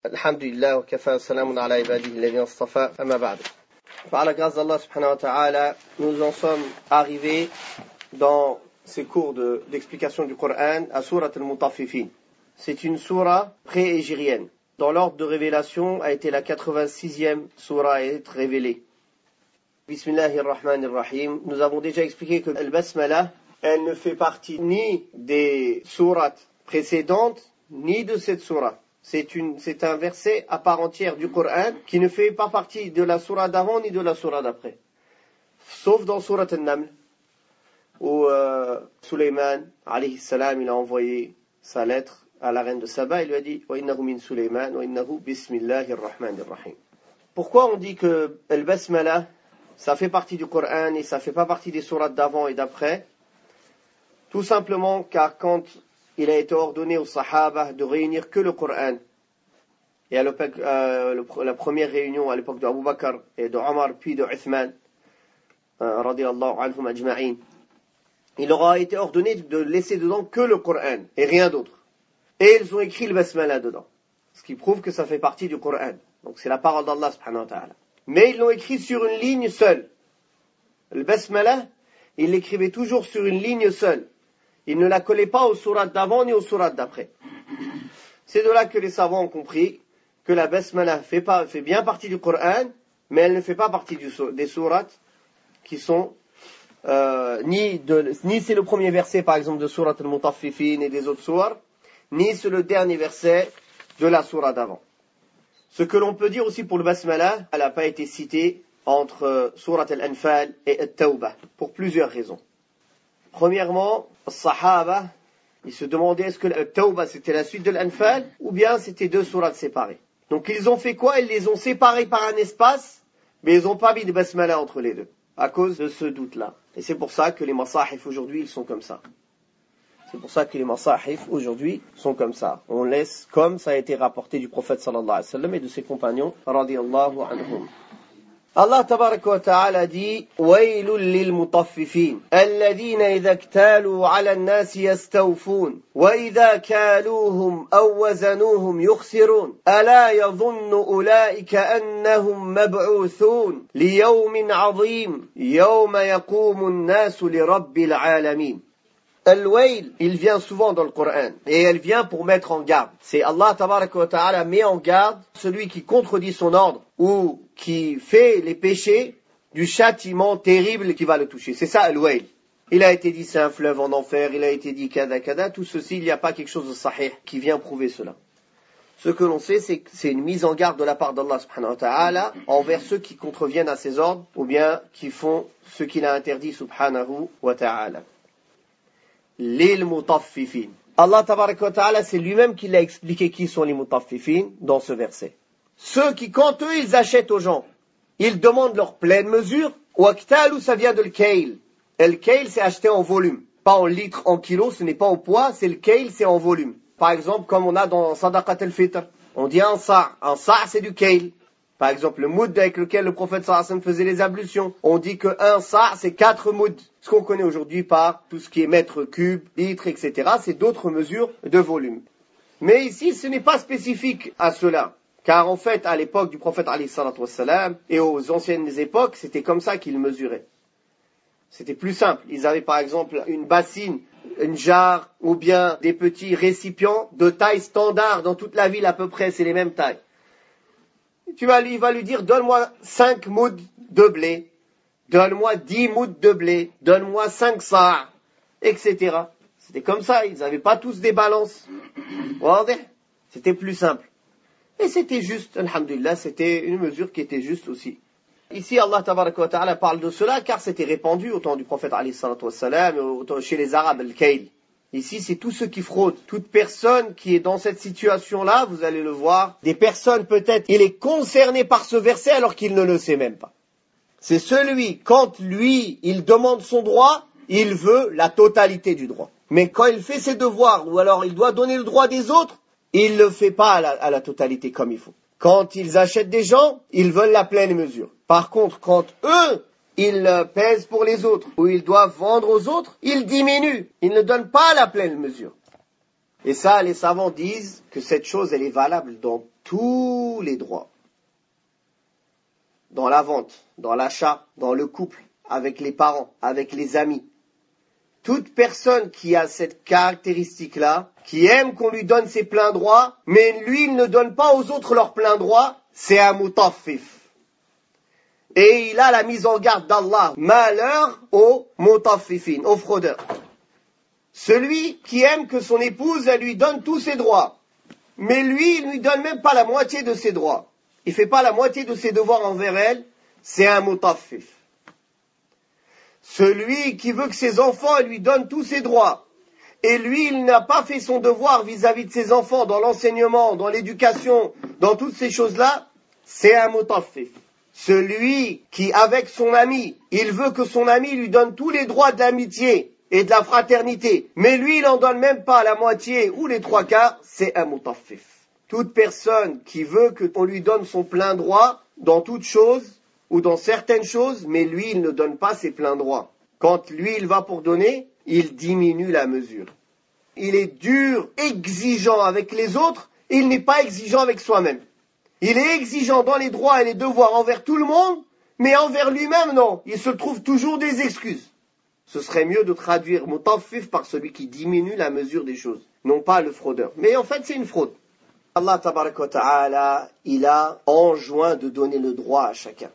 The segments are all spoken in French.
Alhamdulillah wa kafa salamun ala ibadihi alladhina istafa amma ba'd. Par la grâce d'Allah subhanahu wa ta'ala, nous en sommes arrivés dans ces cours d'explication du Coran à Surat al-Mutaffifin. C'est une sourate pré-égérienne. Dans l'ordre de révélation a été la 86e sourate à être révélée. Bismillahirrahmanirrahim. Nous avons déjà expliqué que Al-Basmala, elle ne fait partie ni des sourates précédentes, ni de cette sourate. C'est un verset à part entière du Coran qui ne fait pas partie de la sourate d'avant ni de la sourate d'après. Sauf dans Surat al-Naml, où Sulayman, alayhi salam, il a envoyé sa lettre à la reine de Saba, il lui a dit « Wa innahu min Sulayman, wa innahu bismillahirrahmanirrahim ». Pourquoi on dit que Al-Basmala, ça fait partie du Coran et ça fait pas partie des sourates d'avant et d'après? Tout simplement car quand il a été ordonné aux Sahaba de réunir que le Coran, et à la première réunion à l'époque d'Abu Bakr et de Omar puis de Uthman, radiyallahu anhum ajma'in, il leur a été ordonné de laisser dedans que le Coran et rien d'autre. Et ils ont écrit le Basmala dedans, ce qui prouve que ça fait partie du Coran. Donc c'est la parole d'Allah subhanahu wa ta'ala. Mais ils l'ont écrit sur une ligne seule. Le Basmala, il l'écrivait toujours sur une ligne seule. Il ne la collait pas aux sourates d'avant ni aux sourates d'après. C'est de là que les savants ont compris que la Basmala fait bien partie du Coran, mais elle ne fait pas partie des sourates qui sont ni c'est le premier verset par exemple de Surat al-Mutaffifin et des autres sourates, ni c'est le dernier verset de la sourate d'avant. Ce que l'on peut dire aussi pour le Basmala, elle n'a pas été citée entre Surat al-Anfal et At-Tawbah pour plusieurs raisons. Premièrement, les Sahaba, ils se demandaient est-ce que At-Tawbah c'était la suite de l'Anfal ou bien c'était deux sourates séparées. Donc ils ont fait quoi? Ils les ont séparés par un espace, mais ils n'ont pas mis de Basmala entre les deux, à cause de ce doute-là. Et c'est pour ça que les Masahif aujourd'hui, ils sont comme ça. C'est pour ça que les Masahif aujourd'hui sont comme ça. On laisse comme ça a été rapporté du prophète sallallahu alayhi wa sallam et de ses compagnons, radiyallahu anhum. Allah tabaraka wa ta'ala dit وَيْلٌ لِلْمُطَفِّفِينَ الَّذِينَ إِذَا اكْتَالُوا عَلَى النَّاسِ يَسْتَوْفُونَ وَإِذَا كَالُوهُمْ أَوْ وَزَنُوهُمْ يُخْسِرُونَ أَلَا يَظُنُّ أُولَئِكَ أَنَّهُمْ مَبْعُوثُونَ لِيَوْمٍ عَظِيمٍ يَوْمَ يَقُومُ النَّاسُ لِرَبِّ الْعَالَمِينَ. Al-Wayl, il vient souvent dans le Coran et elle vient pour mettre en garde. C'est Allah tabaraka wa ta'ala met en garde celui qui contredit son ordre ou qui fait les péchés du châtiment terrible qui va le toucher. C'est ça Al-Wayl. Il a été dit c'est un fleuve en enfer, il a été dit kada kada, tout ceci, il n'y a pas quelque chose de sahih qui vient prouver cela. Ce que l'on sait, c'est que c'est une mise en garde de la part d'Allah subhanahu wa ta'ala envers ceux qui contreviennent à ses ordres ou bien qui font ce qu'il a interdit subhanahu wa ta'ala. Lil mutaffifin. Allah tabaraka wa ta'ala, c'est lui-même qui l'a expliqué qui sont les mutaffifin dans ce verset. Ceux qui, quand eux, ils achètent aux gens, ils demandent leur pleine mesure. Waqtalu, ça vient de l'kail. Et le kail, c'est acheter en volume. Pas en litres, en kilos, ce n'est pas au poids, c'est le kail, c'est en volume. Par exemple, comme on a dans Sadaqat al-Fitr, on dit un sa'. Un sa', c'est du kail. Par exemple, le moud avec lequel le prophète sallallahu alayhi wa sallam faisait les ablutions. On dit que un sa' c'est 4 mouds. Ce qu'on connaît aujourd'hui par tout ce qui est mètre cube, litre, etc. C'est d'autres mesures de volume. Mais ici, ce n'est pas spécifique à cela. Car en fait, à l'époque du prophète alayhi salatu wassalam, et aux anciennes époques, c'était comme ça qu'ils mesuraient. C'était plus simple. Ils avaient par exemple une bassine, une jarre, ou bien des petits récipients de taille standard dans toute la ville à peu près, c'est les mêmes tailles. Il va lui dire, donne-moi 5 mouds de blé, donne-moi 10 mouds de blé, donne-moi 5 sa', etc. C'était comme ça, ils n'avaient pas tous des balances. C'était plus simple. Et c'était juste, alhamdulillah, c'était une mesure qui était juste aussi. Ici, Allah tabaraka wa ta'ala parle de cela car c'était répandu au temps du prophète alayhi salatu wassalam, chez les Arabes, al-Kayl. Ici, c'est tous ceux qui fraudent. Toute personne qui est dans cette situation-là, vous allez le voir, des personnes peut-être, il est concerné par ce verset alors qu'il ne le sait même pas. C'est celui, quand lui, il demande son droit, il veut la totalité du droit. Mais quand il fait ses devoirs, ou alors il doit donner le droit des autres, il ne le fait pas à la totalité comme il faut. Quand ils achètent des gens, ils veulent la pleine mesure. Par contre, quand eux, ils pèsent pour les autres, ou ils doivent vendre aux autres, ils diminuent. Ils ne donnent pas la pleine mesure. Et ça, les savants disent que cette chose, elle est valable dans tous les droits. Dans la vente, dans l'achat, dans le couple, avec les parents, avec les amis. Toute personne qui a cette caractéristique-là, qui aime qu'on lui donne ses pleins droits, mais lui, il ne donne pas aux autres leurs pleins droits, c'est un mutaffif. Et il a la mise en garde d'Allah. Malheur aux mutaffifin, aux fraudeurs. Celui qui aime que son épouse, elle lui donne tous ses droits. Mais lui, il ne lui donne même pas la moitié de ses droits. Il ne fait pas la moitié de ses devoirs envers elle, c'est un mutaffif. Celui qui veut que ses enfants lui donnent tous ses droits, et lui, il n'a pas fait son devoir vis-à-vis de ses enfants dans l'enseignement, dans l'éducation, dans toutes ces choses-là, c'est un mutaffif. Celui qui, avec son ami, il veut que son ami lui donne tous les droits de l'amitié et de la fraternité, mais lui, il n'en donne même pas la moitié ou les 3/4, c'est un mutaffif. Toute personne qui veut qu'on lui donne son plein droit dans toutes choses, ou dans certaines choses, mais lui, il ne donne pas ses pleins droits. Quand lui, il va pour donner, il diminue la mesure. Il est dur, exigeant avec les autres, et il n'est pas exigeant avec soi-même. Il est exigeant dans les droits et les devoirs envers tout le monde, mais envers lui-même, non. Il se trouve toujours des excuses. Ce serait mieux de traduire mutaffif par celui qui diminue la mesure des choses, non pas le fraudeur. Mais en fait, c'est une fraude. Allah tabaraka wa ta'ala, il a enjoint de donner le droit à chacun.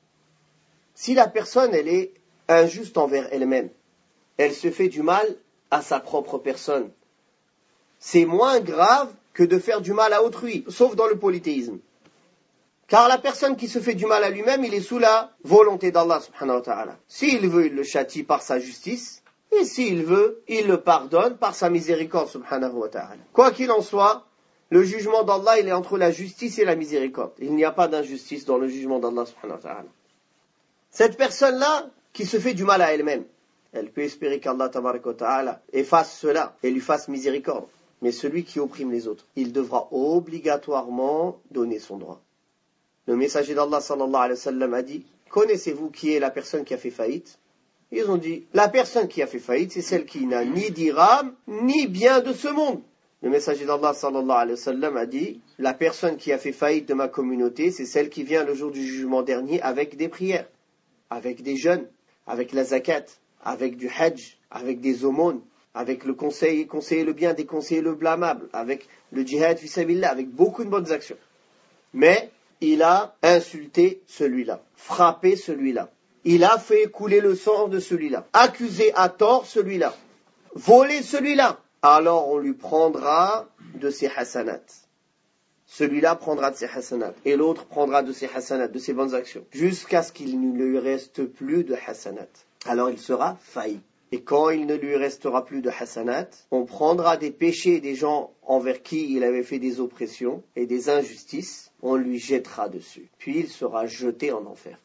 Si la personne, elle est injuste envers elle-même, elle se fait du mal à sa propre personne, c'est moins grave que de faire du mal à autrui, sauf dans le polythéisme. Car la personne qui se fait du mal à lui-même, il est sous la volonté d'Allah subhanahu wa ta'ala. S'il veut, il le châtie par sa justice, et s'il veut, il le pardonne par sa miséricorde subhanahu wa ta'ala. Quoi qu'il en soit, le jugement d'Allah, il est entre la justice et la miséricorde. Il n'y a pas d'injustice dans le jugement d'Allah subhanahu wa ta'ala. Cette personne-là, qui se fait du mal à elle-même, elle peut espérer qu'Allah tabaraka wa ta'ala efface cela et lui fasse miséricorde. Mais celui qui opprime les autres, il devra obligatoirement donner son droit. Le messager d'Allah sallallahu alayhi wa sallam a dit, connaissez-vous qui est la personne qui a fait faillite? Ils ont dit, la personne qui a fait faillite, c'est celle qui n'a ni dirham, ni bien de ce monde. Le messager d'Allah sallallahu alayhi wa sallam a dit, la personne qui a fait faillite de ma communauté, c'est celle qui vient le jour du jugement dernier avec des prières, avec des jeûnes, avec la zakat, avec du hajj, avec des aumônes, avec le conseiller le bien, déconseiller le blâmable, avec le djihad fi sabilillah, avec beaucoup de bonnes actions. Mais il a insulté celui-là, frappé celui-là. Il a fait couler le sang de celui-là, accusé à tort celui-là, volé celui-là. Alors on lui prendra de ses hasanats. Celui-là prendra de ses hasanats, et l'autre prendra de ses hasanats, de ses bonnes actions, jusqu'à ce qu'il ne lui reste plus de hasanats. Alors il sera failli. Et quand il ne lui restera plus de hasanat, on prendra des péchés des gens envers qui il avait fait des oppressions et des injustices, on lui jettera dessus. Puis il sera jeté en enfer.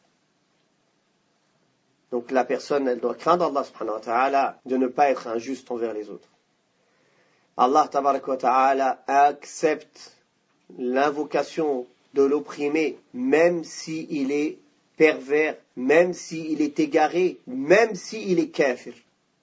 Donc la personne, elle doit craindre Allah subhanahu wa ta'ala de ne pas être injuste envers les autres. Allah tabaraka wa ta'ala accepte l'invocation de l'opprimé, même s'il est pervers, même s'il est égaré, même s'il est kafir.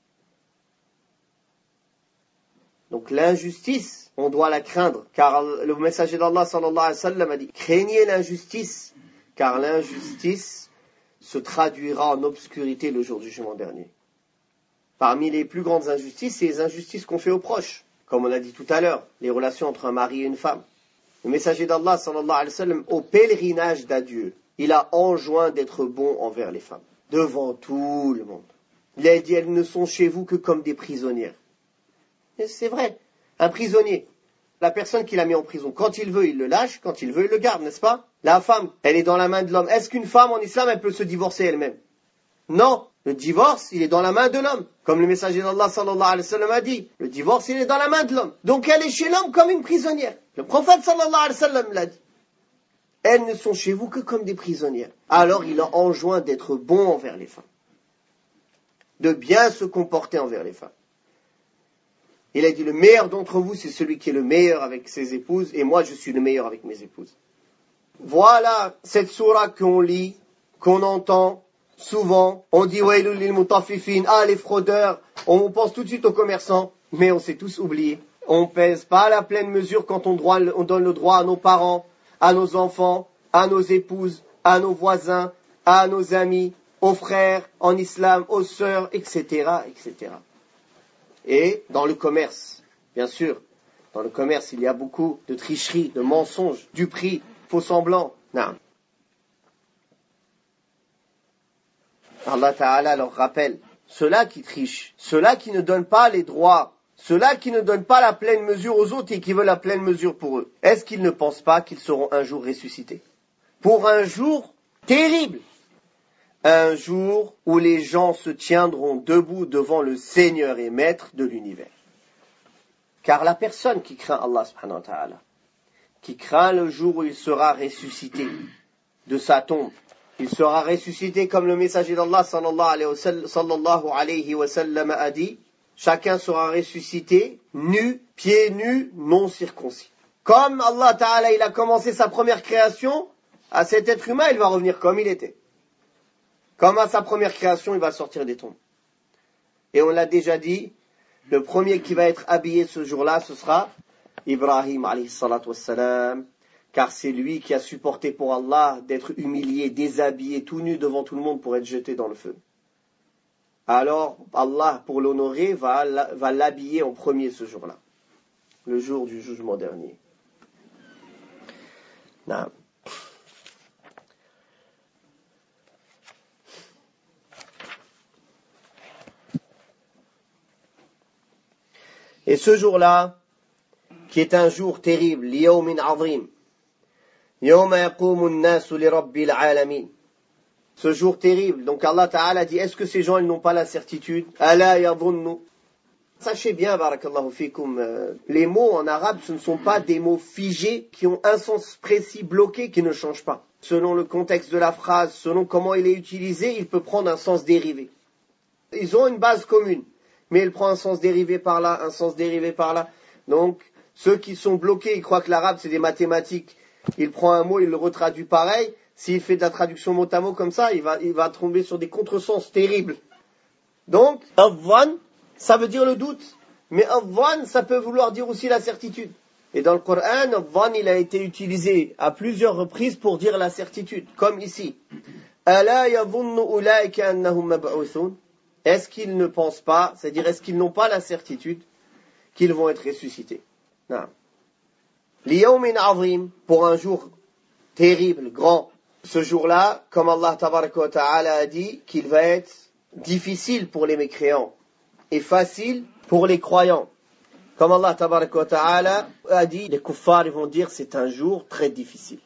Donc l'injustice, on doit la craindre, car le messager d'Allah sallallahu alayhi wa sallam a dit, craignez l'injustice, car l'injustice se traduira en obscurité le jour du jugement dernier. Parmi les plus grandes injustices, c'est les injustices qu'on fait aux proches, comme on a dit tout à l'heure, les relations entre un mari et une femme. Le messager d'Allah sallallahu alayhi wa sallam, au pèlerinage d'adieu, il a enjoint d'être bon envers les femmes, devant tout le monde. Il a dit, elles ne sont chez vous que comme des prisonnières. Et c'est vrai, un prisonnier, la personne qui l'a mis en prison, quand il veut, il le lâche, quand il veut, il le garde, n'est-ce pas? La femme, elle est dans la main de l'homme. Est-ce qu'une femme en islam, elle peut se divorcer elle-même? Non, le divorce, il est dans la main de l'homme. Comme le messager d'Allah sallallahu alayhi wa sallam a dit, le divorce, il est dans la main de l'homme. Donc elle est chez l'homme comme une prisonnière. Le prophète sallallahu alayhi wa sallam l'a dit. Elles ne sont chez vous que comme des prisonnières. Alors il a enjoint d'être bon envers les femmes. De bien se comporter envers les femmes. Il a dit, le meilleur d'entre vous, c'est celui qui est le meilleur avec ses épouses, et moi, je suis le meilleur avec mes épouses. Voilà cette sourate qu'on lit, qu'on entend souvent. On dit, wailul lil mutaffifin, ah, les fraudeurs. On pense tout de suite aux commerçants, mais on s'est tous oubliés. On pèse pas la pleine mesure quand on donne le droit à nos parents, à nos enfants, à nos épouses, à nos voisins, à nos amis, aux frères en islam, aux sœurs, etc., etc. Et dans le commerce, bien sûr, dans le commerce, il y a beaucoup de tricheries, de mensonges, du prix, faux semblants. Non. Allah Ta'ala leur rappelle, ceux-là qui trichent, ceux-là qui ne donnent pas les droits, ceux-là qui ne donnent pas la pleine mesure aux autres et qui veulent la pleine mesure pour eux, est-ce qu'ils ne pensent pas qu'ils seront un jour ressuscités? Pour un jour terrible, un jour où les gens se tiendront debout devant le Seigneur et Maître de l'univers. Car la personne qui craint Allah subhanahu wa ta'ala, qui craint le jour où il sera ressuscité de sa tombe, il sera ressuscité comme le messager d'Allah sallallahu alayhi wa sallam a dit, chacun sera ressuscité nu, pieds nus, non circoncis. Comme Allah ta'ala il a commencé sa première création, à cet être humain il va revenir comme il était. Comme à sa première création il va sortir des tombes. Et on l'a déjà dit, le premier qui va être habillé ce jour-là, ce sera Ibrahim alayhi salatu wassalam, car c'est lui qui a supporté pour Allah d'être humilié, déshabillé, tout nu devant tout le monde pour être jeté dans le feu. Alors Allah, pour l'honorer, va l'habiller en premier ce jour-là, le jour du jugement dernier. Non. Et ce jour-là, qui est un jour terrible, liyawmin azim, yawma yaqumu an-nasu li rabbil alamin. Ce jour terrible, donc Allah Ta'ala dit, est-ce que ces gens ils n'ont pas la certitude? Ala yadhunnu. Sachez bien, barakallahu fikum, les mots en arabe, ce ne sont pas des mots figés qui ont un sens précis bloqué qui ne change pas. Selon le contexte de la phrase, selon comment il est utilisé, il peut prendre un sens dérivé. Ils ont une base commune, mais il prend un sens dérivé par là, un sens dérivé par là. Donc, ceux qui sont bloqués, ils croient que l'arabe c'est des mathématiques. Il prend un mot, il le retraduit pareil. S'il fait de la traduction mot à mot comme ça, il va tomber sur des contresens terribles. Donc, al-dhann, ça veut dire le doute. Mais al-dhann, ça peut vouloir dire aussi la certitude. Et dans le Coran, al-dhann, il a été utilisé à plusieurs reprises pour dire la certitude. Comme ici. Ala yadhunnu ulaika annahum mab'uthun. Est-ce qu'ils ne pensent pas, c'est-à-dire est-ce qu'ils n'ont pas la certitude qu'ils vont être ressuscités? Non. Liyawmin azim, pour un jour terrible, grand. Ce jour-là, comme Allah tabaraka wa ta'ala a dit, qu'il va être difficile pour les mécréants et facile pour les croyants. Comme Allah tabaraka wa ta'ala a dit, les kuffars ils vont dire c'est un jour très difficile.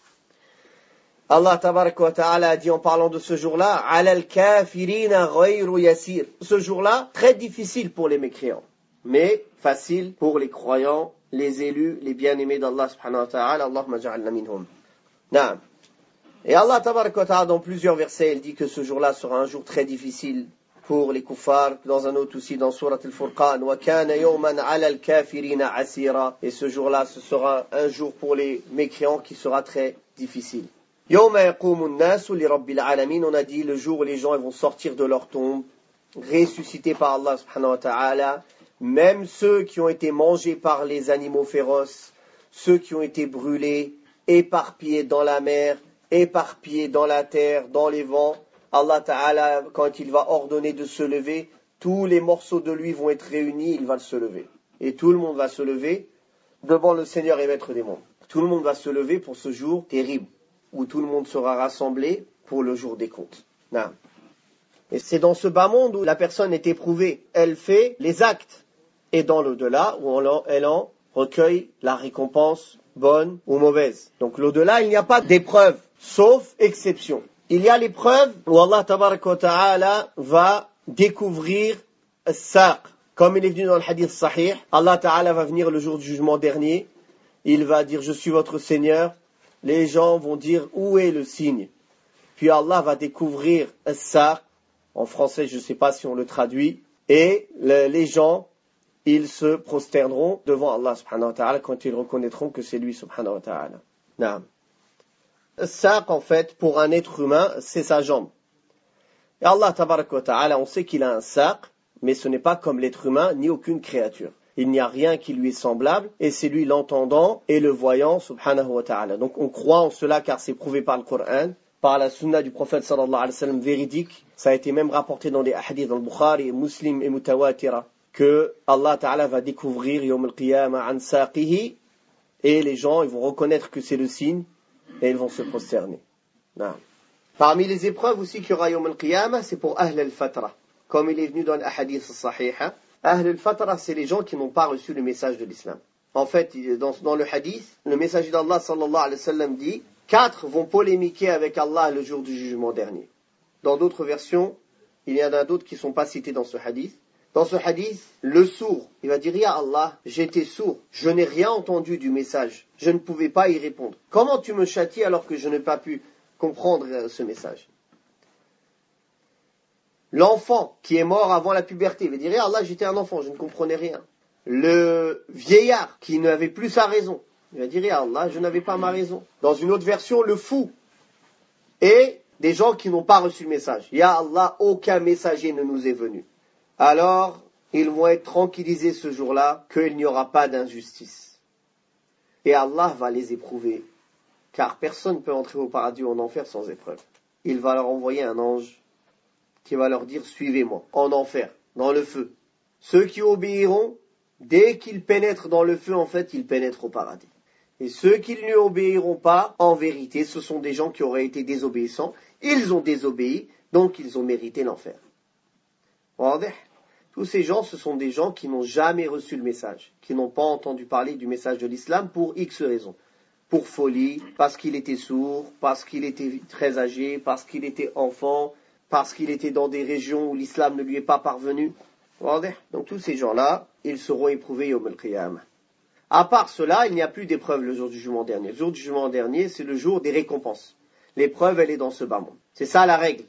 Allah tabaraka wa ta'ala a dit en parlant de ce jour-là, alal kafirina ghayru yasir. Ce jour-là, très difficile pour les mécréants, mais facile pour les croyants, les élus, les bien-aimés d'Allah subhanahu wa ta'ala. Allahumma ja'alna minhum. Naam. Et Allah tabaraka wa ta'ala dans plusieurs versets, il dit que ce jour-là sera un jour très difficile pour les kuffars. Dans un autre aussi, dans Surat al-Furqan, wa kana yawman 'ala al-kafirina 'asira. Et ce jour-là, ce sera un jour pour les mécréants qui sera très difficile. Yawma yaqumu an-nasu li rabbil alamin. On a dit le jour où les gens ils vont sortir de leur tombe, ressuscités par Allah subhanahu wa ta'ala. Même ceux qui ont été mangés par les animaux féroces, ceux qui ont été brûlés, éparpillés dans la mer, éparpillés dans la terre, dans les vents, Allah Ta'ala, quand il va ordonner de se lever, tous les morceaux de lui vont être réunis, il va se lever. Et tout le monde va se lever devant le Seigneur et Maître des mondes. Tout le monde va se lever pour ce jour terrible, où tout le monde sera rassemblé pour le jour des comptes. Non. Et c'est dans ce bas monde où la personne est éprouvée. Elle fait les actes. Et dans l'au-delà, où elle en recueille la récompense bonne ou mauvaise. Donc l'au-delà, il n'y a pas d'épreuve, sauf exception. Il y a l'épreuve où Allah tabaraka wa ta'ala va découvrir as-saq. Comme il est venu dans le hadith sahih, Allah ta'ala va venir le jour du jugement dernier. Il va dire, je suis votre Seigneur. Les gens vont dire, où est le signe? Puis Allah va découvrir as-saq. En français, je ne sais pas si on le traduit. Et les gens, ils se prosterneront devant Allah subhanahu wa ta'ala quand ils reconnaîtront que c'est lui subhanahu wa ta'ala. Naam. Saq, en fait, pour un être humain, c'est sa jambe. Et Allah tabaraka wa ta'ala, on sait qu'il a un saq, mais ce n'est pas comme l'être humain, ni aucune créature. Il n'y a rien qui lui est semblable, et c'est lui l'entendant et le voyant, subhanahu wa ta'ala. Donc on croit en cela car c'est prouvé par le Coran, par la sunna du prophète sallallahu alayhi wa sallam véridique. Ça a été même rapporté dans des hadiths dans le Bukhari, Muslim et Mutawatira, que Allah ta'ala va découvrir Yawm al-Qiyamah an saqihi, et les gens ils vont reconnaître que c'est le signe, et ils vont se prosterner. Non. Parmi les épreuves aussi qu'il y aura Yawm al-Qiyamah, c'est pour Ahl al-Fatra. Comme il est venu dans le hadith sahih, Ahl al-Fatra, c'est les gens qui n'ont pas reçu le message de l'islam. En fait, dans le hadith, le messager d'Allah sallallahu alayhi wa sallam dit 4 vont polémiquer avec Allah le jour du jugement dernier. Dans d'autres versions, il y en a d'autres qui ne sont pas cités dans ce hadith. Dans ce hadith, le sourd, il va dire, Ya Allah, j'étais sourd, je n'ai rien entendu du message, je ne pouvais pas y répondre. Comment tu me châties alors que je n'ai pas pu comprendre ce message? L'enfant qui est mort avant la puberté, il va dire, Ya Allah, j'étais un enfant, je ne comprenais rien. Le vieillard qui n'avait plus sa raison, il va dire, Ya Allah, je n'avais pas ma raison. Dans une autre version, le fou et des gens qui n'ont pas reçu le message. Ya Allah, aucun messager ne nous est venu. Alors, ils vont être tranquillisés ce jour-là qu'il n'y aura pas d'injustice. Et Allah va les éprouver, car personne ne peut entrer au paradis ou en enfer sans épreuve. Il va leur envoyer un ange qui va leur dire, suivez-moi, en enfer, dans le feu. Ceux qui obéiront, dès qu'ils pénètrent dans le feu, en fait, ils pénètrent au paradis. Et ceux qui ne lui obéiront pas, en vérité, ce sont des gens qui auraient été désobéissants. Ils ont désobéi, donc ils ont mérité l'enfer. Tous ces gens, ce sont des gens qui n'ont jamais reçu le message, qui n'ont pas entendu parler du message de l'islam pour X raisons. Pour folie, parce qu'il était sourd, parce qu'il était très âgé, parce qu'il était enfant, parce qu'il était dans des régions où l'islam ne lui est pas parvenu. Donc tous ces gens-là, ils seront éprouvés Yawm al-Qiyamah. À part cela, il n'y a plus d'épreuve le jour du jugement dernier. Le jour du jugement dernier, c'est le jour des récompenses. L'épreuve, elle est dans ce bas monde. C'est ça la règle.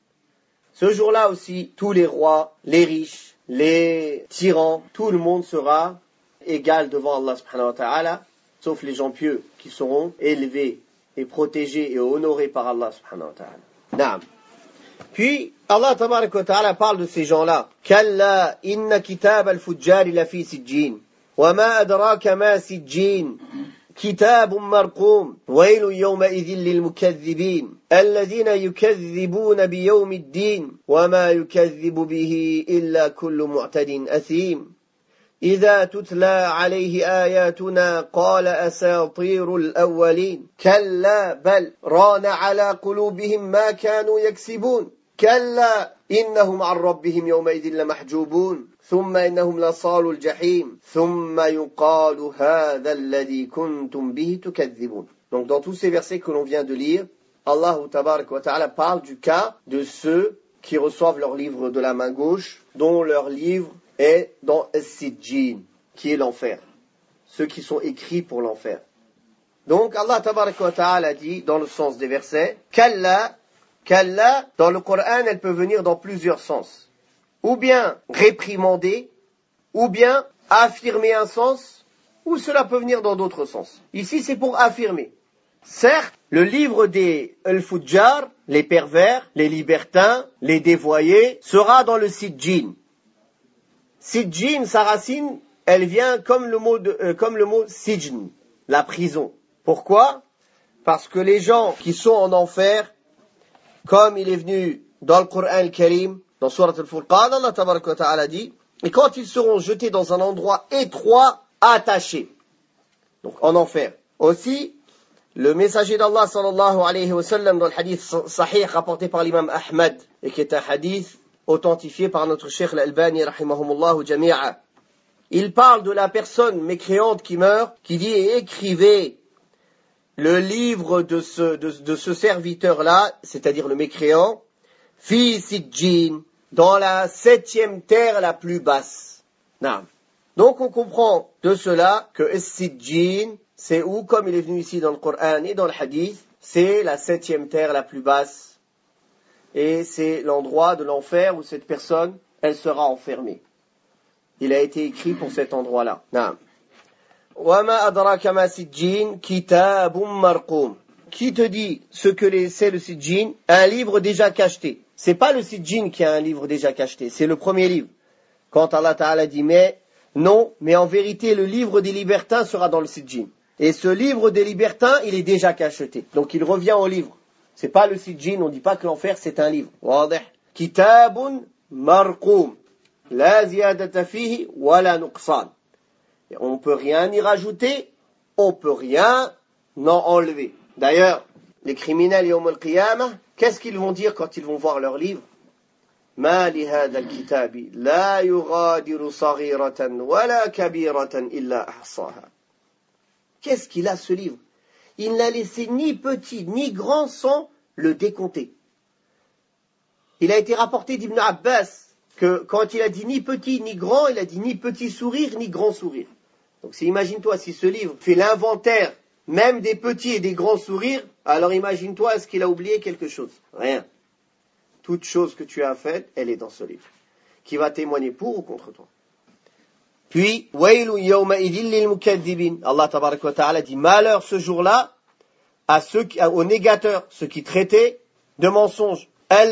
Ce jour-là aussi, tous les rois, les riches, les tyrans, tout le monde sera égal devant Allah subhanahu wa ta'ala, sauf les gens pieux qui seront élevés et protégés et honorés par Allah subhanahu wa ta'ala. Naam. Puis, Allah tabarak wa ta'ala parle de ces gens-là. Kalla inna kitab al-fujjari lafi sijjin. Wa ma adraka ma sijjin. كتاب مرقوم ويل يومئذ للمكذبين الذين يكذبون بيوم الدين وما يكذب به إلا كل معتد أثيم إذا تتلى عليه آياتنا قال أساطير الأولين كلا بل ران على قلوبهم ما كانوا يكسبون كلا إنهم عن ربهم يومئذ لمحجوبون ثم إنهم لصالوا الجحيم ثم يقال هذا الذي كنتم به تكذبون. Donc dans tous ces versets que l'on vient de lire, Allah tabarak wa ta'ala parle du cas de ceux qui reçoivent leur livre de la main gauche, dont leur livre est dans As-Sijjin, qui est l'enfer. Ceux qui sont écrits pour l'enfer. Donc Allah tabarak wa ta'ala dit, dans le sens des versets, Kalla, dans le Coran, elle peut venir dans plusieurs sens. Ou bien réprimander, ou bien affirmer un sens, ou cela peut venir dans d'autres sens. Ici, c'est pour affirmer. Certes, le livre des al-Fujjar, les pervers, les libertins, les dévoyés, sera dans le Sijjin. Sijjin, sa racine, elle vient comme le mot Sijn, la prison. Pourquoi? Parce que les gens qui sont en enfer, comme il est venu dans le Coran al-Karim, dans Surat al-Furqan, Allah tabarak wa ta'ala dit, et quand ils seront jetés dans un endroit étroit, attachés, donc en enfer. Aussi, le messager d'Allah sallallahu alayhi wa sallam dans le hadith sahih rapporté par l'imam Ahmad, et qui est un hadith authentifié par notre cheikh al-Albani rahimahumullahu jami'a, il parle de la personne mécréante qui meurt, qui dit, écrivez le livre de ce serviteur-là, c'est-à-dire le mécréant, fi sijjin, dans la 7e terre la plus basse. Non. Donc on comprend de cela que Sijjin, c'est où, comme il est venu ici dans le Coran et dans le Hadith, c'est la 7e terre la plus basse. Et c'est l'endroit de l'enfer où cette personne, elle sera enfermée. Il a été écrit pour cet endroit-là. Non. وَمَا أَدْرَاكَ مَا سِجِّينَ كِتَابٌ مَرْقُومٌ. Qui te dit ce que c'est le Sijjin? Un livre déjà cacheté. C'est pas le Sijjin qui a un livre déjà cacheté, c'est le premier livre. Quand Allah Ta'ala dit, mais Non, mais en vérité, le livre des libertins sera dans le Sijjin. Et ce livre des libertins, il est déjà cacheté. Donc il revient au livre. C'est pas le Sijjin, on dit pas que l'enfer c'est un livre. Wadih. Kitabun marqoum. La ziyadata fihi wa la nuqsan. On peut rien y rajouter, on peut rien en enlever. D'ailleurs, les criminels yawm al-qiyamah, qu'est-ce qu'ils vont dire quand ils vont voir leur livre? Ma li hadha al-kitabi la yughadiru saghiratan wala kabiratan illa ahsaha. Qu'est-ce qu'il a ce livre? Il n'a laissé ni petit ni grand sans le décompter. Il a été rapporté d'Ibn Abbas que quand il a dit ni petit ni grand, il a dit ni petit sourire ni grand sourire. Donc imagine-toi si ce livre fait l'inventaire même des petits et des grands sourires, alors imagine-toi est-ce qu'il a oublié quelque chose? Rien. Toute chose que tu as faite, elle est dans ce livre, qui va témoigner pour ou contre toi. Puis, Allah tabaraka wa ta'ala dit malheur ce jour-là aux négateurs, ceux qui traitaient de mensonges.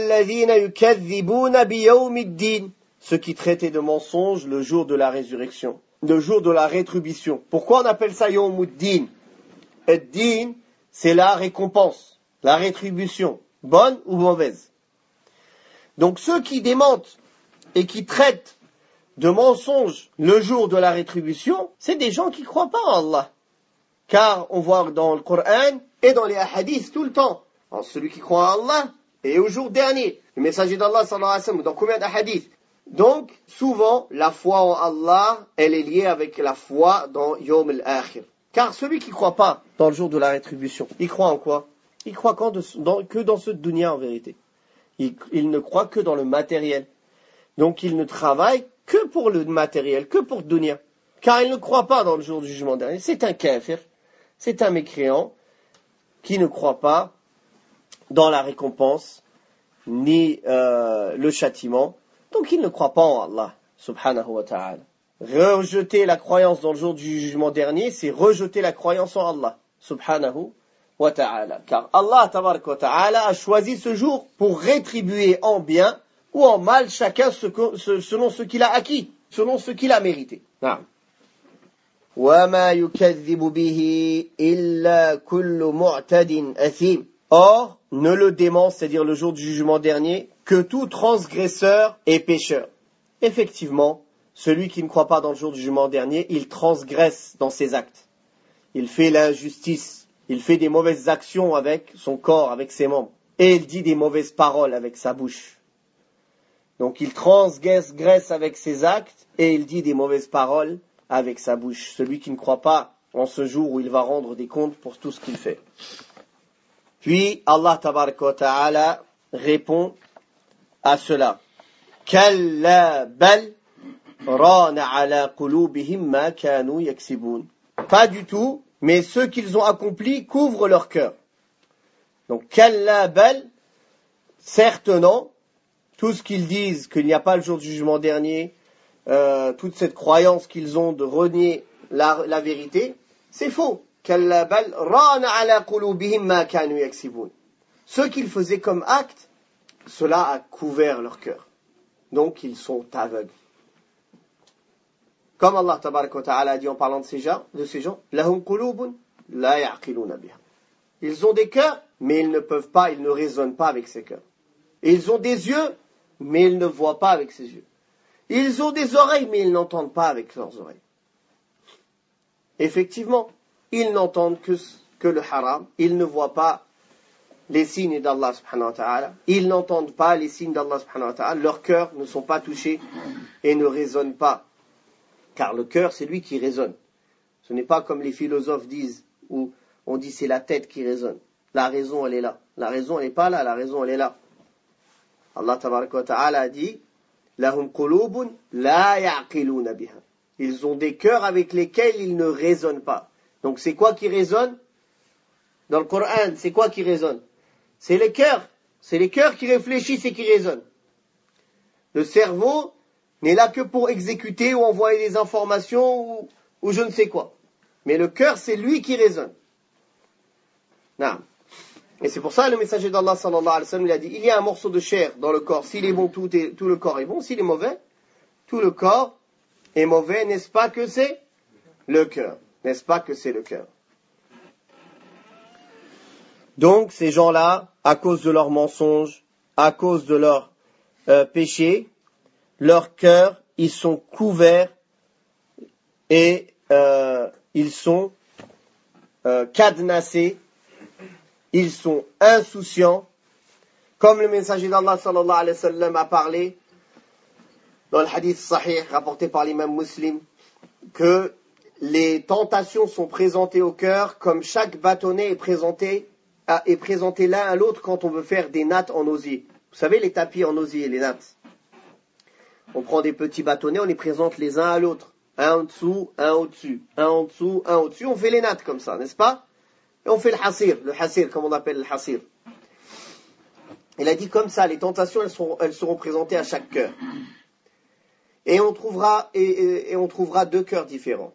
Ceux qui traitaient de mensonges le jour de la résurrection, le jour de la rétribution. Pourquoi on appelle ça Yawmuddin? Ad-din, c'est la récompense, la rétribution, bonne ou mauvaise. Donc ceux qui démentent et qui traitent de mensonges le jour de la rétribution, c'est des gens qui ne croient pas en Allah. Car on voit dans le Coran et dans les hadiths tout le temps, celui qui croit en Allah et au jour dernier, le messager d'Allah sallallahu alayhi wa sallam, dans combien de hadiths? Donc souvent la foi en Allah, elle est liée avec la foi dans Yawm al-Akhir. Car celui qui ne croit pas dans le jour de la rétribution, il croit en quoi? Il croit que dans ce dunya en vérité. Il ne croit que dans le matériel. Donc il ne travaille que pour le matériel, que pour le dunya. Car il ne croit pas dans le jour du jugement dernier. C'est un kafir, c'est un mécréant qui ne croit pas dans la récompense ni le châtiment. Donc il ne croit pas en Allah, subhanahu wa ta'ala. Rejeter la croyance dans le jour du jugement dernier, c'est rejeter la croyance en Allah, subhanahu wa ta'ala. Car Allah, tabaraka wa ta'ala, a choisi ce jour pour rétribuer en bien ou en mal chacun selon ce qu'il a acquis, selon ce qu'il a mérité. وَمَا يُكَذِّبُ بِهِ إِلَّا كُلُّ مُعْتَدٍ أَثِيمٍ. Or, ne le dément, c'est-à-dire le jour du jugement dernier, que tout transgresseur et pécheur. Effectivement, celui qui ne croit pas dans le jour du jugement dernier, il transgresse dans ses actes. Il fait l'injustice, il fait des mauvaises actions avec son corps, avec ses membres. Et il dit des mauvaises paroles avec sa bouche. Donc il transgresse avec ses actes et il dit des mauvaises paroles avec sa bouche. Celui qui ne croit pas en ce jour où il va rendre des comptes pour tout ce qu'il fait. Puis Allah tabaraka wa ta'ala répond à cela. Kalla bal rana ala qulubihim ma kanu yaksibun. Pas du tout, mais ceux qu'ils ont accomplis couvrent leur cœur. Donc kalla bal, certes non. Tout ce qu'ils disent qu'il n'y a pas le jour du jugement dernier, toute cette croyance qu'ils ont de renier la vérité, c'est faux. Ce qu'ils faisaient comme acte, cela a couvert leur cœur. Donc ils sont aveugles. Comme Allah tabaraka wa ta'ala a dit en parlant de ces gens, lahum qulubun la ya'qiluna biha. Ils ont des cœurs, mais ils ne raisonnent pas avec ces cœurs. Et ils ont des yeux, mais ils ne voient pas avec ses yeux. Ils ont des oreilles, mais ils n'entendent pas avec leurs oreilles. Effectivement, ils n'entendent que le haram. Ils ne voient pas les signes d'Allah subhanahu wa ta'ala. Ils n'entendent pas les signes d'Allah subhanahu wa ta'ala. Leurs cœurs ne sont pas touchés et ne raisonnent pas. Car le cœur, c'est lui qui raisonne. Ce n'est pas comme les philosophes disent, où on dit c'est la tête qui raisonne. La raison, elle est là. La raison, elle n'est pas là. La raison, elle est là. Allah tabaraka wa ta'ala a dit lahum qulubun la ya'qiluna biha. Ils ont des cœurs avec lesquels ils ne raisonnent pas. Donc c'est quoi qui résonne? Dans le Coran, c'est quoi qui résonne? C'est les cœurs. C'est les cœurs qui réfléchissent et qui raisonnent. Le cerveau n'est là que pour exécuter ou envoyer des informations ou je ne sais quoi. Mais le cœur, c'est lui qui raisonne. Naam. Et c'est pour ça le messager d'Allah sallallahu alayhi wa sallam, il a dit, il y a un morceau de chair dans le corps. S'il est bon, tout le corps est bon. S'il est mauvais, tout le corps et mauvais, n'est-ce pas que c'est le cœur? N'est-ce pas que c'est le cœur? Donc, ces gens-là, à cause de leurs mensonges, à cause de leurs péchés, leur cœur, ils sont couverts et ils sont cadenassés, ils sont insouciants, comme le messager d'Allah sallallahu alayhi wa sallam a parlé dans le hadith sahih rapporté par l'imam Muslim, que les tentations sont présentées au cœur comme chaque bâtonnet est présenté l'un à l'autre quand on veut faire des nattes en osier. Vous savez les tapis en osier, les nattes. On prend des petits bâtonnets, on les présente les uns à l'autre. Un en dessous, un au-dessus, un en dessous, un au-dessus. On fait les nattes comme ça, n'est-ce pas? Et on fait le hasir, comme on appelle le hasir. Il a dit comme ça, les tentations, elles seront présentées à chaque cœur. Et on trouvera deux cœurs différents.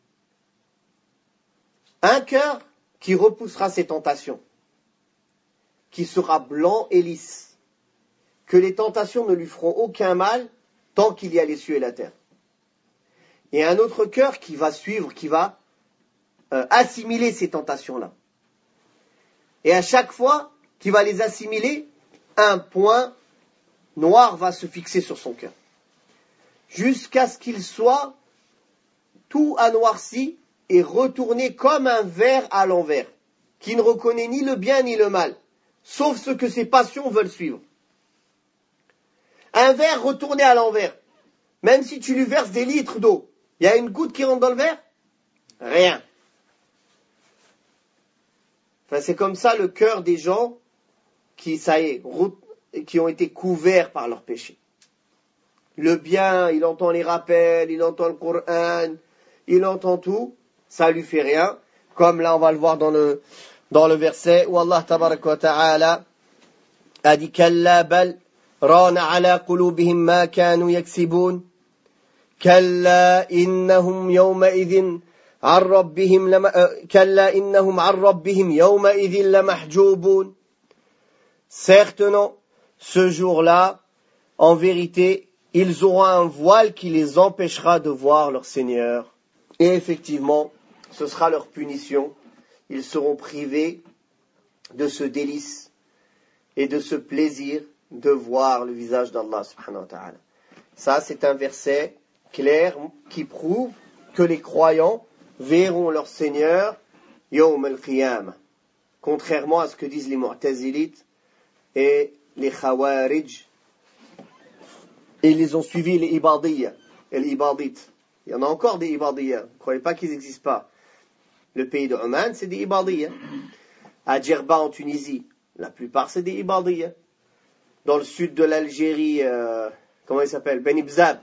Un cœur qui repoussera ces tentations, qui sera blanc et lisse, que les tentations ne lui feront aucun mal tant qu'il y a les cieux et la terre. Et un autre cœur qui va suivre, qui va assimiler ces tentations-là. Et à chaque fois qu'il va les assimiler, un point noir va se fixer sur son cœur. Jusqu'à ce qu'il soit tout anoirci et retourné comme un ver à l'envers, qui ne reconnaît ni le bien ni le mal, sauf ce que ses passions veulent suivre. Un verre retourné à l'envers, même si tu lui verses des litres d'eau, il y a une goutte qui rentre dans le verre? Rien. Enfin, c'est comme ça le cœur des gens qui ont été couverts par leurs péchés. Le bien, il entend les rappels, il entend le Coran, il entend tout, ça lui fait rien. Comme là, on va le voir dans le verset où Allah tabaraka wa ta'ala a dit Kalla bal rana ala qulubihim ma kanu yaksibun. Kalla innahum yawma idhin an rabbihim yawma idhin lamahjubun. Certes non, ce jour-là, en vérité, ils auront un voile qui les empêchera de voir leur Seigneur. Et effectivement, ce sera leur punition. Ils seront privés de ce délice et de ce plaisir de voir le visage d'Allah subhanahu wa ta'ala. Ça, c'est un verset clair qui prouve que les croyants verront leur Seigneur yawm al-qiyamah. Contrairement à ce que disent les mu'tazilites et les khawarij. Et ils les ont suivis les ibadiyya et les ibadites. Il y en a encore des ibadiyya. Ne croyez pas qu'ils n'existent pas. Le pays de Oman, c'est des ibadiyya. À Djerba, en Tunisie, la plupart, c'est des ibadiyya. Dans le sud de l'Algérie, comment il s'appelle? Benimzab,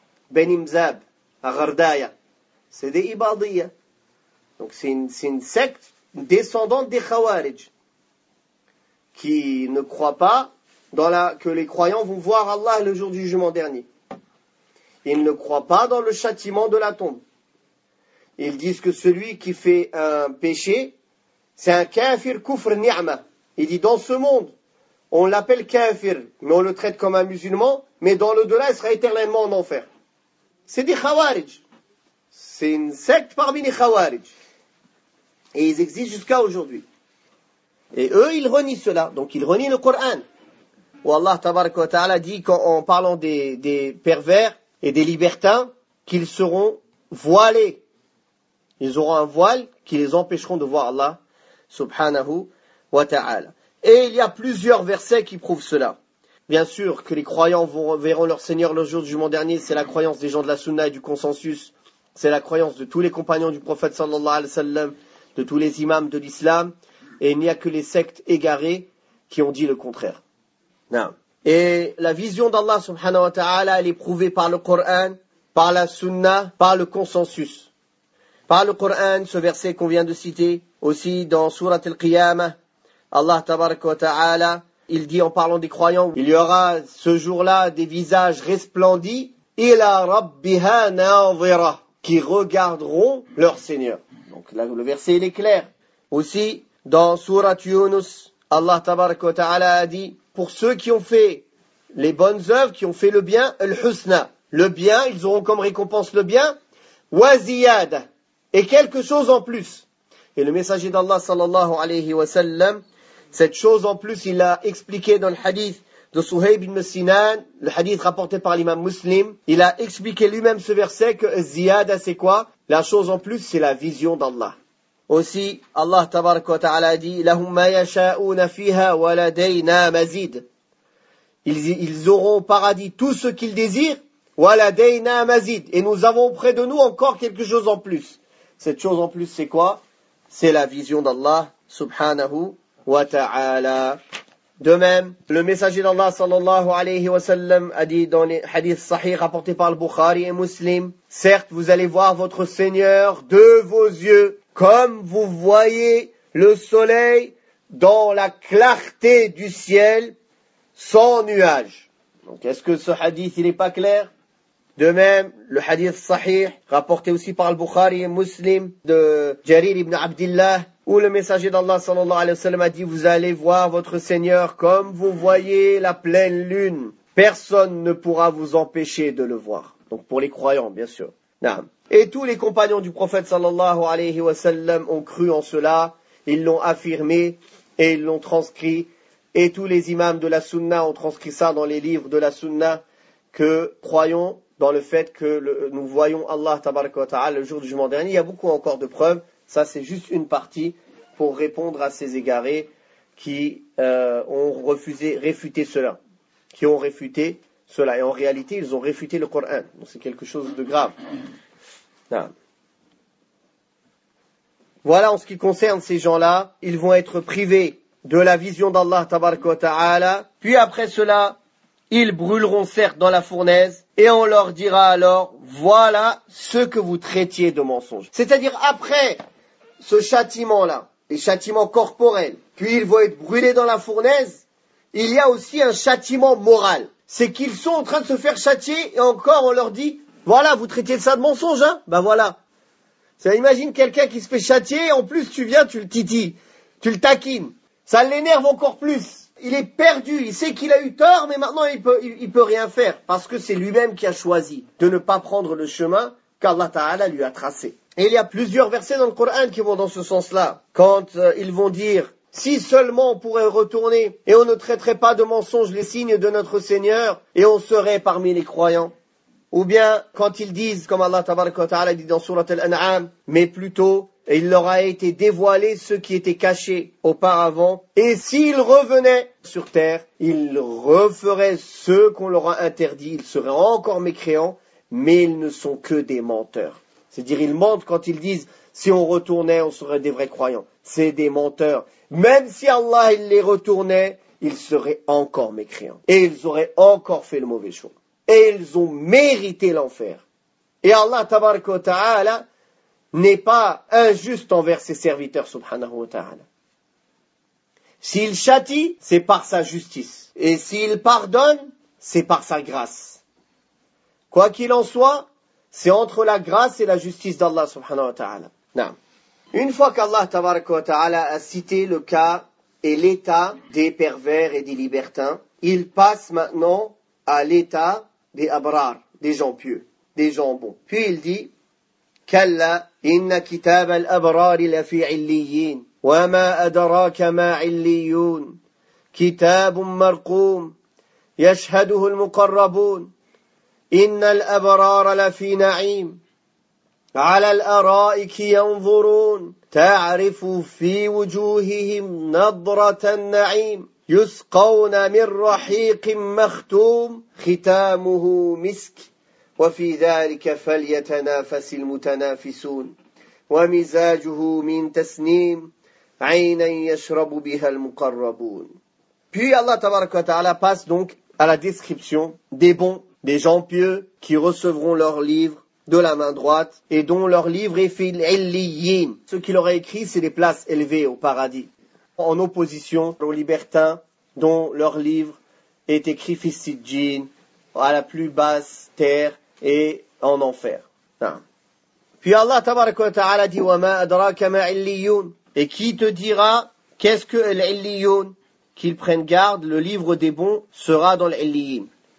à Gardaya. C'est des ibadiyya. Donc c'est une secte descendante des khawarij qui ne croient pas que les croyants vont voir Allah le jour du jugement dernier. Ils ne croient pas dans le châtiment de la tombe. Ils disent que celui qui fait un péché, c'est un kafir kufr ni'ma. Il dit dans ce monde, on l'appelle kafir, mais on le traite comme un musulman, mais dans l'au-delà, il sera éternellement en enfer. C'est des khawarij. C'est une secte parmi les khawarij. Et ils existent jusqu'à aujourd'hui. Et eux, ils renient cela. Donc ils renient le Coran. Où Allah tabaraka wa ta'ala dit en parlant des pervers et des libertins qu'ils seront voilés. Ils auront un voile qui les empêcheront de voir Allah subhanahu wa ta'ala. Et il y a plusieurs versets qui prouvent cela. Bien sûr que les croyants verront leur Seigneur le jour du jugement dernier, c'est la croyance des gens de la Sunna et du consensus. C'est la croyance de tous les compagnons du prophète sallallahu alayhi wa sallam, de tous les imams de l'islam. Et il n'y a que les sectes égarées qui ont dit le contraire. Non. Et la vision d'Allah subhanahu wa ta'ala, elle est prouvée par le Coran, par la Sunna, par le consensus. Par le Coran, ce verset qu'on vient de citer, aussi dans Surat al-Qiyamah, Allah tabaraka wa ta'ala, il dit en parlant des croyants, il y aura ce jour-là des visages resplendis, ila rabbiha nadhira, qui regarderont leur Seigneur. Donc là, le verset il est clair. Aussi, dans Surat Yunus, Allah tabaraka wa ta'ala a dit, pour ceux qui ont fait les bonnes œuvres, qui ont fait le bien, al-husna, le bien, ils auront comme récompense le bien, wa ziyada, et quelque chose en plus. Et le messager d'Allah sallallahu alayhi wa sallam, cette chose en plus, il a expliqué dans le hadith de Suhayb ibn Sinan, le hadith rapporté par l'imam Muslim, il a expliqué lui-même ce verset que ziyada c'est quoi? La chose en plus, c'est la vision d'Allah. Aussi, Allah tabaraka wa ta'ala a dit, lahum ma yasha'una fiha wa ladayna mazid. Ils auront au paradis tout ce qu'ils désirent, wa ladayna mazid. Et nous avons près de nous encore quelque chose en plus. Cette chose en plus, c'est quoi? C'est la vision d'Allah subhanahu wa ta'ala. De même, le messager d'Allah sallallahu alayhi wa sallam a dit dans les hadiths sahih rapportés par le Bukhari et Muslim, certes, vous allez voir votre Seigneur de vos yeux, comme vous voyez le soleil dans la clarté du ciel, sans nuages. Donc, est-ce que ce hadith, il n'est pas clair? De même, le hadith sahih, rapporté aussi par le Bukhari et Muslim, de Jarir ibn Abdillah, où le messager d'Allah sallallahu alayhi wa sallam a dit, vous allez voir votre Seigneur comme vous voyez la pleine lune. Personne ne pourra vous empêcher de le voir. Donc pour les croyants, bien sûr. Naam. Et tous les compagnons du prophète sallallahu alayhi wa sallam ont cru en cela, ils l'ont affirmé et ils l'ont transcrit. Et tous les imams de la sunna ont transcrit ça dans les livres de la sunna, que croyons dans le fait que nous voyons Allah tabaraka wa ta'ala le jour du jugement dernier. Il y a beaucoup encore de preuves. Ça, c'est juste une partie pour répondre à ces égarés qui ont réfuté cela. Qui ont réfuté cela. Et en réalité, ils ont réfuté le Coran. Donc, c'est quelque chose de grave. Non. Voilà, en ce qui concerne ces gens-là, ils vont être privés de la vision d'Allah tabaraka wa ta'ala. Puis après cela, ils brûleront certes dans la fournaise, et on leur dira alors, voilà ce que vous traitiez de mensonge. C'est-à-dire après ce châtiment-là, les châtiments corporels, puis ils vont être brûlés dans la fournaise, il y a aussi un châtiment moral. C'est qu'ils sont en train de se faire châtier, et encore on leur dit, voilà, vous traitiez de ça de mensonge, hein? Ben voilà. Ça, imagine quelqu'un qui se fait châtier, en plus tu viens, tu le titilles, tu le taquines. Ça l'énerve encore plus. Il est perdu, il sait qu'il a eu tort, mais maintenant il peut rien faire, parce que c'est lui-même qui a choisi de ne pas prendre le chemin qu'Allah Ta'ala lui a tracé. Et il y a plusieurs versets dans le Coran qui vont dans ce sens-là. Quand ils vont dire, si seulement on pourrait retourner et on ne traiterait pas de mensonges les signes de notre Seigneur et on serait parmi les croyants. Ou bien quand ils disent, comme Allah Ta'ala dit dans Surat Al-An'am, mais plutôt, il leur a été dévoilé ce qui était caché auparavant. Et s'ils revenaient sur terre, ils referaient ce qu'on leur a interdit. Ils seraient encore mécréants, mais ils ne sont que des menteurs. C'est-à-dire, ils mentent quand ils disent, si on retournait, on serait des vrais croyants. C'est des menteurs. Même si Allah, il les retournait, ils seraient encore mécréants. Et ils auraient encore fait le mauvais choix. Et ils ont mérité l'enfer. Et Allah, tabaraka wa ta'ala, n'est pas injuste envers ses serviteurs, subhanahu wa ta'ala. S'il châtie, c'est par sa justice. Et s'il pardonne, c'est par sa grâce. Quoi qu'il en soit, c'est entre la grâce et la justice d'Allah, subhanahu wa ta'ala. Non. Une fois qu'Allah, tabaraka wa ta'ala, a cité le cas et l'état des pervers et des libertins, il passe maintenant à l'état des abrar, des gens pieux, des gens bons. Puis il dit, كلا إن كتاب الأبرار لفي عليين وما أدراك ما عليون كتاب مرقوم يشهده المقربون إن الأبرار لفي نعيم على الأرائك ينظرون تعرف في وجوههم نضرة النعيم يسقون من رحيق مختوم ختامه مسك وفي ذلك فليتنافس المتنافسون ومزاجه من تسنيم عينا يشرب بها المقربون. Puis Allah tabaraka wa ta'ala passe donc à la description des bons, des gens pieux qui recevront leur livre de la main droite et dont leur livre est fil illiyin. Ce qu'il aurait écrit, c'est des places élevées au paradis, en opposition aux libertins dont leur livre est écrit fis sijjin, à la plus basse terre et en enfer. Non. Puis Allah tabaraka wa ta'ala dit وَمَا أَدْرَاكَ مَا عِلِّيُّونَ. Et qui te dira qu'est-ce que l'illiyoun? Qu'ils prennent garde, le livre des bons sera dans l'illiyin.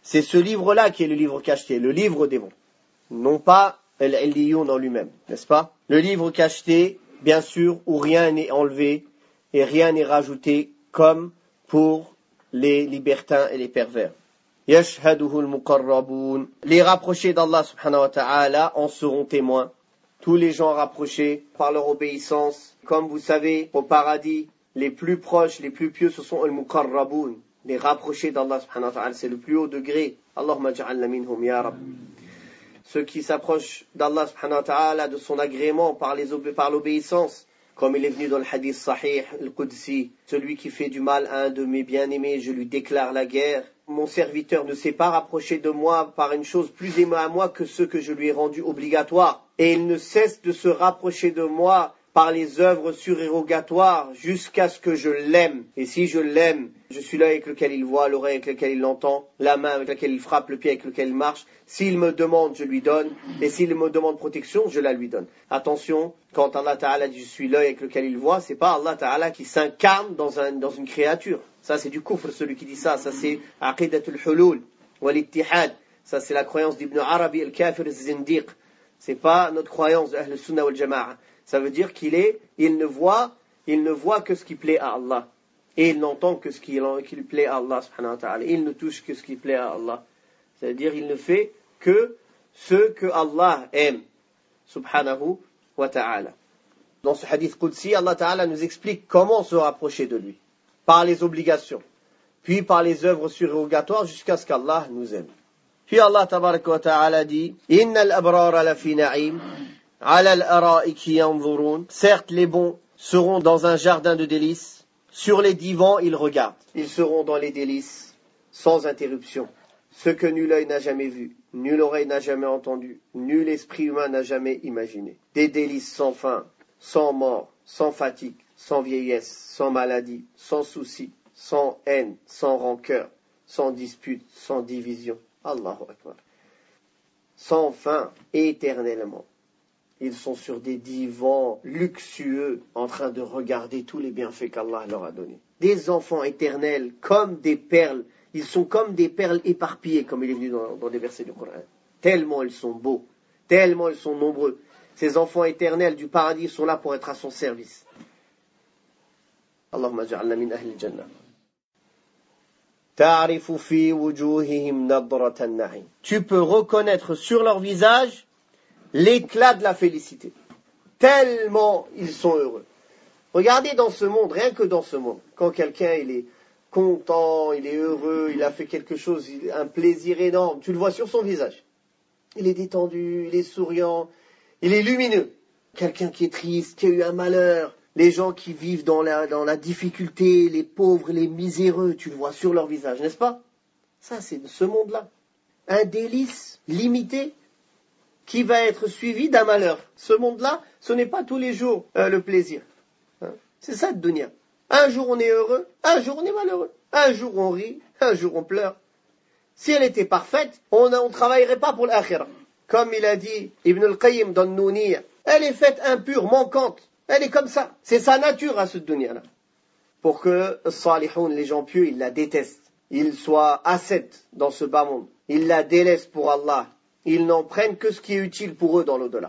C'est ce livre-là qui est le livre cacheté, le livre des bons. Non pas Al-Illiyoun en lui-même, n'est-ce pas? Le livre cacheté, bien sûr, où rien n'est enlevé et rien n'est rajouté, comme pour les libertins et les pervers. Yashhaduhu al-muqarrabun. Les rapprochés d'Allah subhanahu wa ta'ala en seront témoins. Tous les gens rapprochés par leur obéissance. Comme vous savez, au paradis, les plus proches, les plus pieux, ce sont al-muqarrabun. Les rapprochés d'Allah subhanahu wa ta'ala, c'est le plus haut degré. Allahumma ja'alna minhum ya Rabb. Ceux qui s'approchent d'Allah subhanahu wa ta'ala, de son agrément par l'obéissance, comme il est venu dans le hadith sahih, le Qudsi, celui qui fait du mal à un de mes bien-aimés, je lui déclare la guerre. Mon serviteur ne s'est pas rapproché de moi par une chose plus aimée à moi que ce que je lui ai rendu obligatoire. Et il ne cesse de se rapprocher de moi par les œuvres surérogatoires jusqu'à ce que je l'aime. Et si je l'aime, je suis l'œil avec lequel il voit, l'oreille avec laquelle il entend, la main avec laquelle il frappe, le pied avec lequel il marche. S'il me demande, je lui donne. Et s'il me demande protection, je la lui donne. Attention, quand Allah Ta'ala dit je suis l'œil avec lequel il voit, c'est pas Allah Ta'ala qui s'incarne dans une créature. Ça c'est du kufr, celui qui dit ça. Ça c'est aqidatul hulul wal ittihad. Ça c'est la croyance d'Ibn Arabi al-Kafir al-Zindiq. C'est pas notre croyance de Ahl Sunnah wal Jama'a. Ça veut dire il ne voit que ce qui plaît à Allah. Et il n'entend que ce qui plaît à Allah subhanahu wa ta'ala. Il ne touche que ce qui plaît à Allah. C'est-à-dire il ne fait que ce que Allah aime subhanahu wa ta'ala. Dans ce hadith Qudsi, Allah ta'ala nous explique comment se rapprocher de lui. Par les obligations. Puis par les œuvres surérogatoires jusqu'à ce qu'Allah nous aime. Puis Allah tabaraka wa ta'ala dit Innal abrara la fi na'im. Certes, les bons seront dans un jardin de délices. Sur les divans, ils regardent. Ils seront dans les délices, sans interruption. Ce que nul œil n'a jamais vu, nulle oreille n'a jamais entendu, nul esprit humain n'a jamais imaginé. Des délices sans fin, sans mort, sans fatigue, sans vieillesse, sans maladie, sans souci, sans haine, sans rancœur, sans dispute, sans division. Allahu Akbar. Sans fin, éternellement. Ils sont sur des divans luxueux en train de regarder tous les bienfaits qu'Allah leur a donnés. Des enfants éternels comme des perles. Ils sont comme des perles éparpillées, comme il est venu dans les versets du Coran. Tellement ils sont beaux, tellement ils sont nombreux. Ces enfants éternels du paradis sont là pour être à son service. Allahumma ja'alna min ahli al-jannah. Ta'rifu fi wujuhihim nadratan na'im. Tu peux reconnaître sur leur visage l'éclat de la félicité. Tellement ils sont heureux. Regardez dans ce monde, rien que dans ce monde, quand quelqu'un il est content, il est heureux, il a fait quelque chose, un plaisir énorme, tu le vois sur son visage. Il est détendu, il est souriant, il est lumineux. Quelqu'un qui est triste, qui a eu un malheur, les gens qui vivent dans la difficulté, les pauvres, les miséreux, tu le vois sur leur visage, n'est-ce pas? Ça, c'est ce monde-là. Un délice limité qui va être suivi d'un malheur. Ce monde-là, ce n'est pas tous les jours le plaisir. C'est ça le dunya. Un jour on est heureux, un jour on est malheureux. Un jour on rit, un jour on pleure. Si elle était parfaite, on ne travaillerait pas pour l'akhirah. Comme il a dit Ibn al-Qayyim dans Nouniyya, elle est faite impure, manquante. Elle est comme ça. C'est sa nature à ce dunya-là. Pour que salihoun, les gens pieux, ils la détestent. Ils soient ascètes dans ce bas monde. Ils la délaissent pour Allah. Ils n'en prennent que ce qui est utile pour eux dans l'au-delà.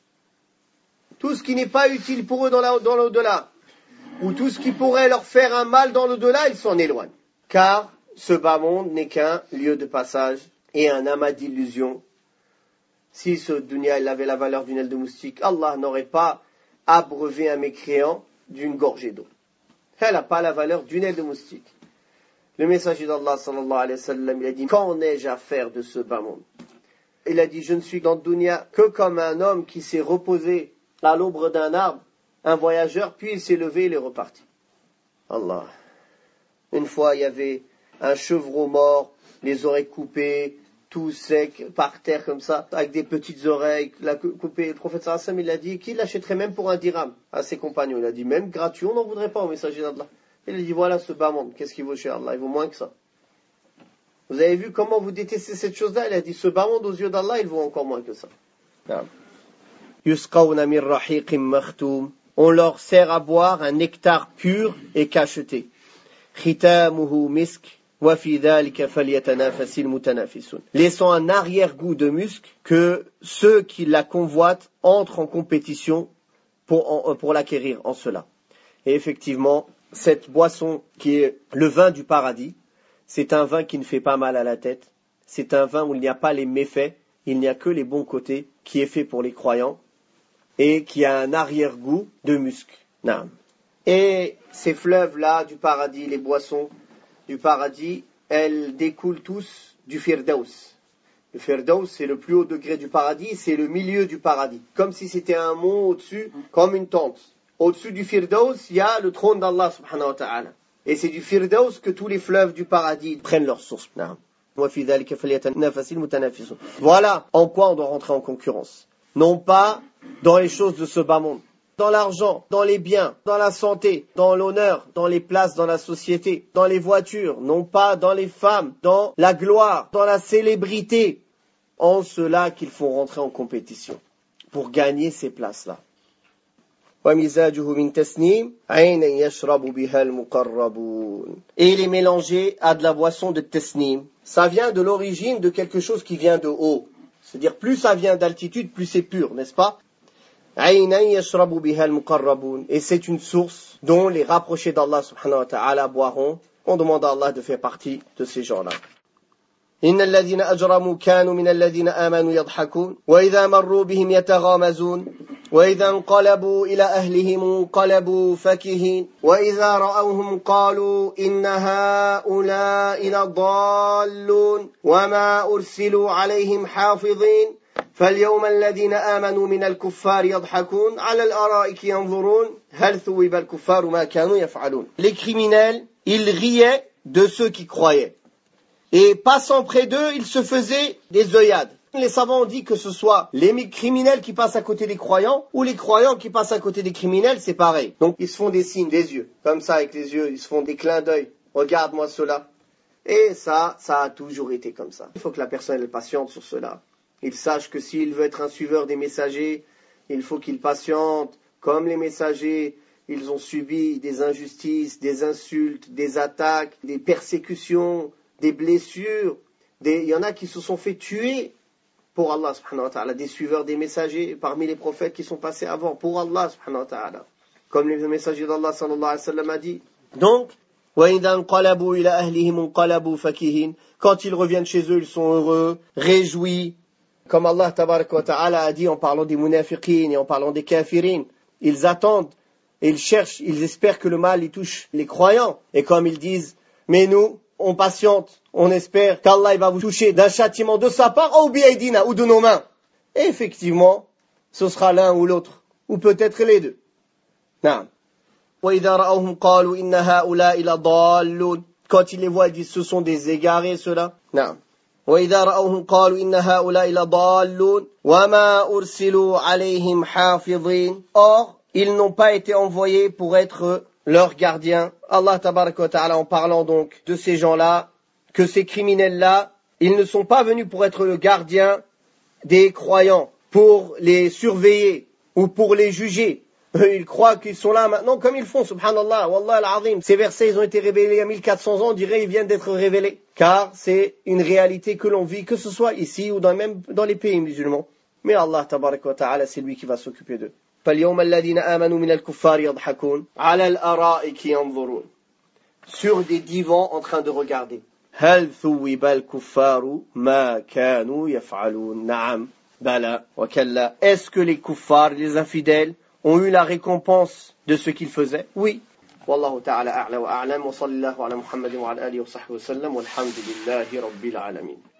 Tout ce qui n'est pas utile pour eux dans l'au-delà, ou tout ce qui pourrait leur faire un mal dans l'au-delà, ils s'en éloignent. Car ce bas monde n'est qu'un lieu de passage et un amas d'illusions. Si ce dunya il avait la valeur d'une aile de moustique, Allah n'aurait pas abreuvé un mécréant d'une gorgée d'eau. Elle n'a pas la valeur d'une aile de moustique. Le messager d'Allah sallallahu alayhi wa sallam, il a dit, qu'en ai-je à faire de ce bas monde? Il a dit, je ne suis dans le dunya que comme un homme qui s'est reposé à l'ombre d'un arbre, un voyageur, puis il s'est levé et il est reparti. Allah. Une fois, il y avait un chevreau mort, les oreilles coupées, tout sec, par terre comme ça, avec des petites oreilles, coupées. Le prophète sallallahu alayhi wa sallam, il a dit qu'il l'achèterait même pour un dirham à ses compagnons. Il a dit, même gratuit, on n'en voudrait pas au messager d'Allah. Il a dit, voilà ce bas monde, qu'est-ce qu'il vaut chez Allah? Il vaut moins que ça. Vous avez vu comment vous détestez cette chose-là? Il a dit, ce bas monde aux yeux d'Allah, il vaut encore moins que ça. Yusqawna min rahiqin makhtoum. On leur sert à boire un nectar pur et cacheté. Khitamuhu misk وَفِي ذَلِكَ فَلْيَتَنَافَسِ الْمُتَنَافِسُونَ. Laissant un arrière-goût de musc que ceux qui la convoitent entrent en compétition pour l'acquérir en cela. Et effectivement, cette boisson qui est le vin du paradis, c'est un vin qui ne fait pas mal à la tête. C'est un vin où il n'y a pas les méfaits, il n'y a que les bons côtés, qui est fait pour les croyants et qui a un arrière-goût de musc. Naam. Et ces fleuves-là du paradis, les boissons du paradis, elles découlent tous du Firdaus. Le Firdaus, c'est le plus haut degré du paradis, c'est le milieu du paradis. Comme si c'était un mont au-dessus, comme une tente. Au-dessus du Firdaus, il y a le trône d'Allah subhanahu wa ta'ala. Et c'est du Firdaus que tous les fleuves du paradis prennent leur source. Voilà en quoi on doit rentrer en concurrence. Non pas dans les choses de ce bas monde. Dans l'argent, dans les biens, dans la santé, dans l'honneur, dans les places dans la société, dans les voitures, non pas dans les femmes, dans la gloire, dans la célébrité. En cela qu'il faut rentrer en compétition pour gagner ces places-là. Et il est mélangé à de la boisson de tasnim. Ça vient de l'origine de quelque chose qui vient de haut. C'est-à-dire plus ça vient d'altitude, plus c'est pur, n'est-ce pas? Et c'est une source dont les rapprochés d'Allah subhanahu wa ta'ala boiront. On demande à Allah de faire partie de ces gens-là. إن الذين أجرموا كانوا من الذين آمنوا يضحكون وإذا مروا بهم يتغامزون وإذا انقلبوا إلى أهلهم انقلبوا فكهين وإذا رأوهم قالوا إن هؤلاء لضالون وما أرسلوا عليهم حافظين فاليوم الذين آمنوا من الكفار يضحكون على الأرائك ينظرون هل ثوب الكفار ما كانوا يفعلون. Les criminels, ils riaient de ceux qui croyaient. Et passant près d'eux, ils se faisaient des œillades. Les savants ont dit que ce soit les criminels qui passent à côté des croyants ou les croyants qui passent à côté des criminels, c'est pareil. Donc ils se font des signes, des yeux, comme ça avec les yeux, ils se font des clins d'œil. Regarde-moi cela. Et ça a toujours été comme ça. Il faut que la personne elle patiente sur cela. Il sache que s'il veut être un suiveur des messagers, il faut qu'il patiente. Comme les messagers, ils ont subi des injustices, des insultes, des attaques, des persécutions, des blessures. Il y en a qui se sont fait tuer pour Allah subhanahu wa ta'ala, des suiveurs des messagers parmi les prophètes qui sont passés avant pour Allah subhanahu wa ta'ala. Comme le messager d'Allah sallallahu alayhi wa sallam a dit. Donc, quand ils reviennent chez eux, ils sont heureux, réjouis. Comme Allah tabaraka wa ta'ala a dit en parlant des munafiqin et en parlant des kafirin, ils attendent et ils cherchent, ils espèrent que le mal y touche les croyants. Et comme ils disent, mais nous, on patiente, on espère qu'Allah va vous toucher d'un châtiment de sa part ou bi'aydina, ou de nos mains. Et effectivement, ce sera l'un ou l'autre, ou peut-être les deux. Naam. وَإِذَا رَأَوْهُمْ قَالُوا إِنَّ هَؤُلَاءِ لَضَالُّونَ. Quand ils les voient, ils disent ce sont des égarés ceux-là. Naam. وَإِذَا رَأَوْهُمْ قَالُوا إِنَّ هَؤُلَاءِ لَضَالُّونَ وَمَا أُرْسِلُوا عَلَيْهِمْ حَافِظِينَ. Or, ils n'ont pas été envoyés pour être leurs gardiens. Allah tabaraka wa ta'ala en parlant donc de ces gens-là, que ces criminels-là, ils ne sont pas venus pour être le gardien des croyants, pour les surveiller ou pour les juger. Ils croient qu'ils sont là maintenant comme ils font, subhanallah, wallah al-azim. Ces versets, ils ont été révélés il y a 1400 ans, on dirait ils viennent d'être révélés. Car c'est une réalité que l'on vit, que ce soit ici ou même dans les pays musulmans. Mais Allah tabaraka wa ta'ala, c'est lui qui va s'occuper d'eux. فَالْيَوْمَ الَّذِينَ آمَنُوا مِنَ الْكُفَّارِ يَضْحَكُونَ عَلَى الْأَرَائِكِ يَنْظُرُونَ. Sur des divans en train de regarder. هَلْ ثُوِّبَ الْكُفَّارُ مَا كَانُوا يَفْعَلُونَ. نعم بلى وكلا. Est-ce que les kuffars, les infidèles, ont eu la récompense de ce qu'ils faisaient? Oui. والله تعالى أعلى وأعلم وصلى الله على محمد وعلى آله وصحبه وسلم والحمد لله رب العالمين.